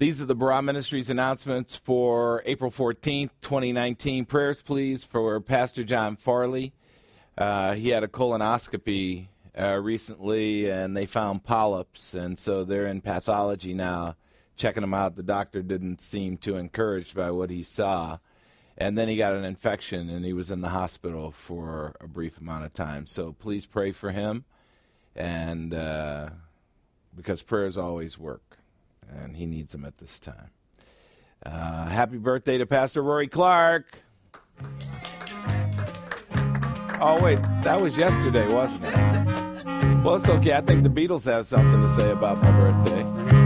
These are the Barah Ministries announcements for April 14th, 2019. Prayers, please, for Pastor John Farley. He had a colonoscopy recently, and they found polyps, and so they're in pathology now, checking him out. The doctor didn't seem too encouraged by what he saw. And then he got an infection, and he was in the hospital for a brief amount of time. So please pray for him, and because prayers always work, and he needs them at this time. Happy birthday to Pastor Rory Clark. Oh, wait, that was yesterday, wasn't it? Well, it's okay. I think the Beatles have something to say about my birthday.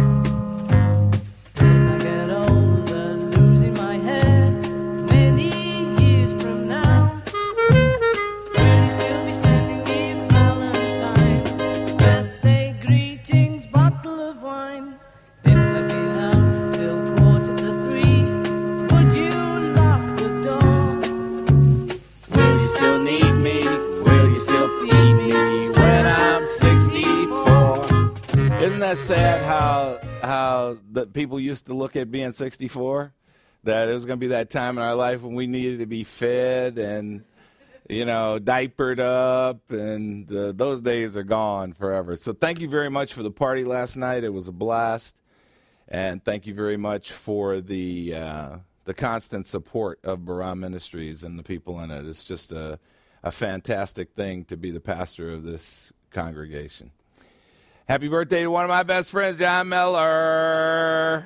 Sad how the people used to look at being 64, that it was going to be that time in our life when we needed to be fed and, diapered up, and those days are gone forever. So thank you very much for the party last night. It was a blast, and thank you very much for the constant support of Barah Ministries and the people in it. It's just a fantastic thing to be the pastor of this congregation. Happy birthday to one of my best friends, John Miller.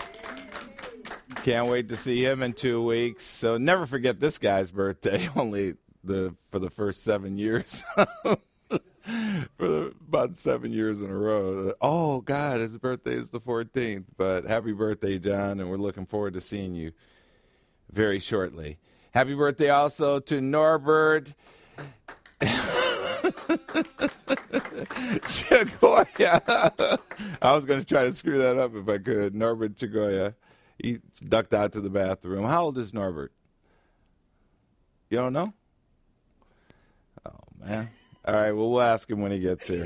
Can't wait to see him in 2 weeks. So never forget this guy's birthday, only for the first 7 years. For about 7 years in a row. Oh, God, his birthday is the 14th. But happy birthday, John, and we're looking forward to seeing you very shortly. Happy birthday also to Norbert Chagoya. I was going to try to screw that up if I could. Norbert Chagoya. He ducked out to the bathroom. How old is Norbert? You don't know? Oh, man. All right, well, we'll ask him when he gets here.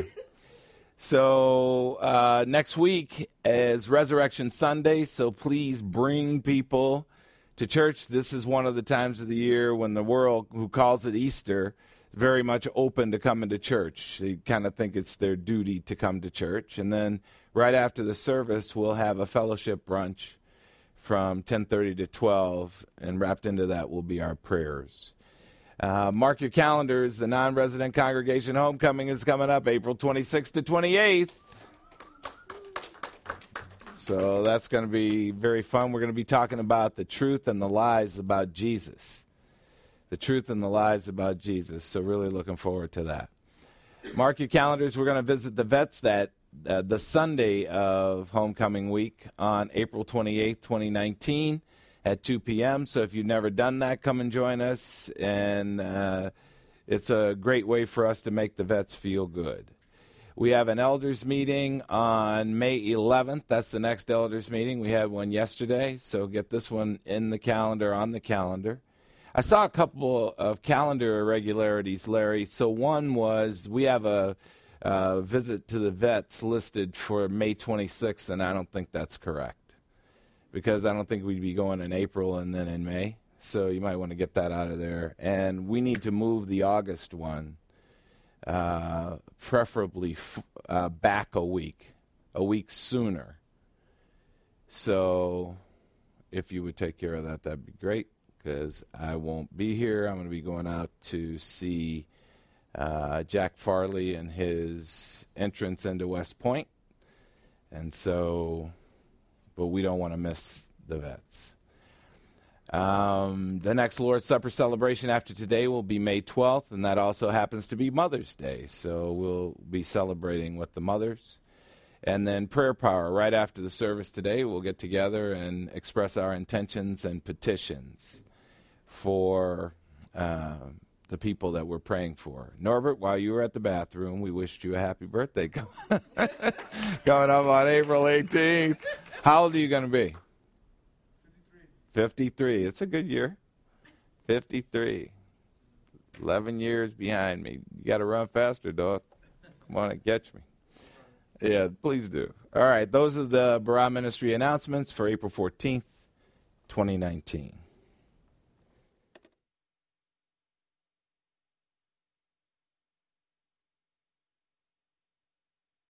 So next week is Resurrection Sunday, so please bring people to church. This is one of the times of the year when the world, who calls it Easter, very much open to coming to church. They kind of think it's their duty to come to church. And then right after the service, we'll have a fellowship brunch from 10:30 to 12, and wrapped into that will be our prayers. Mark your calendars. The non-resident congregation homecoming is coming up April 26th to 28th. So that's going to be very fun. We're going to be talking about the truth and the lies about Jesus. The truth and the lies about Jesus. So really looking forward to that. Mark your calendars. We're going to visit the vets the Sunday of homecoming week on April 28th, 2019 at 2 p.m. So if you've never done that, come and join us. And it's a great way for us to make the vets feel good. We have an elders meeting on May 11th. That's the next elders meeting. We had one yesterday, so get this one in the calendar, on the calendar. I saw a couple of calendar irregularities, Larry. So one was we have a visit to the vets listed for May 26th, and I don't think that's correct because I don't think we'd be going in April and then in May. So you might want to get that out of there. And we need to move the August one, preferably back a week sooner. So if you would take care of that, that'd be great, because I won't be here. I'm going to be going out to see Jack Farley and his entrance into West Point. And so, but we don't want to miss the vets. The next Lord's Supper celebration after today will be May 12th, and that also happens to be Mother's Day. So we'll be celebrating with the mothers. And then prayer power right after the service today. We'll get together and express our intentions and petitions for the people that we're praying for. Norbert, while you were at the bathroom, we wished you a happy birthday coming up on April 18th. How old are you going to be? 53. It's a good year. 53. 11 years behind me. You got to run faster, dog. Come on and catch me. Yeah, please do. All right, those are the Barah Ministry announcements for April 14th, 2019.